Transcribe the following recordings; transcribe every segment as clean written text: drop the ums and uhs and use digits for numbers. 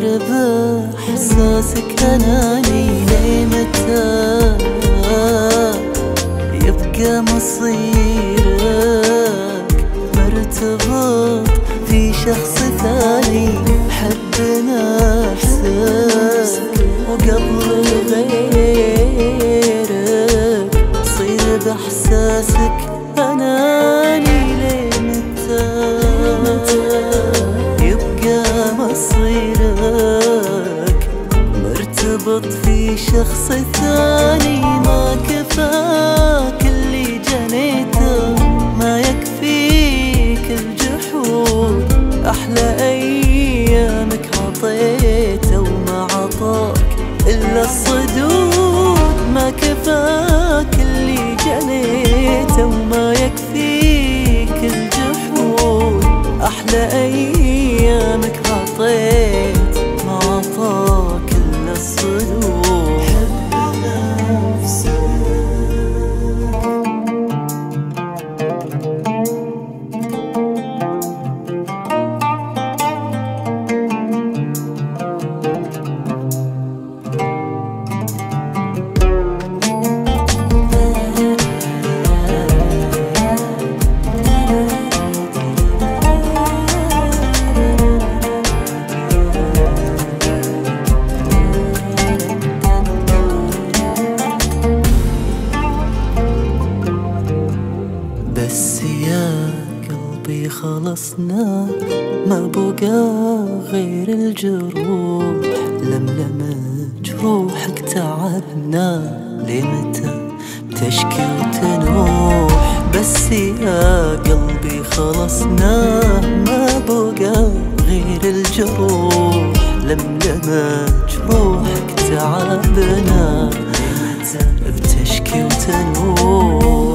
صير بإحساسك أناني ليه متى يبقى مصيرك مرتبط في شخص ثاني. حب نفسك وقبل غيرك صير بإحساسك أناني ليه متى يبقى مصيرك مرتبط في شخص ثاني. ما كفاك اللي جنيته، ما يكفيك الجحود. أحلى أيامك عطيته وما عطاك إلا الصدود. ما كفاك اللي جنيته وما يكفيك الجحود. أحلى أيامك عطيت ما عطاك إلا الصدود. حب نفسك بس يا قلبي خلصنا، ما بقى غير الجروح. لملمة جروحك تعبنا، لمتى تشكي وتنوح؟ بس يا قلبي خلصنا، ما بقى غير الجروح. لملمة جروحك تعبنا، لمتى بتشكي وتنوح؟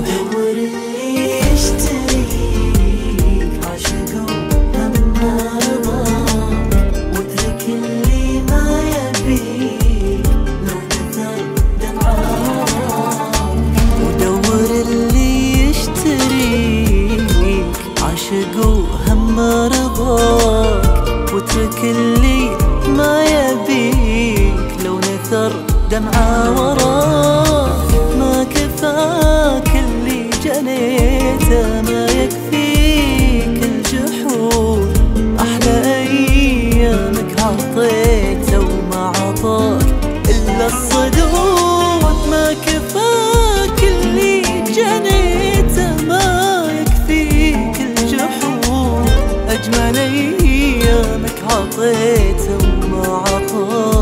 وهم رضاك واترك اللي ما يبيك. لو نثر دمعة وراك، ما كفاك اللي جنيته، ما يكفيك الجحود. أحلى أيامك عطيته وما عطاك إلا الصدود. ما كفاك اللي جنيته، ما يكفيك الجحود. أجمل أيامك عطيته وما عطاك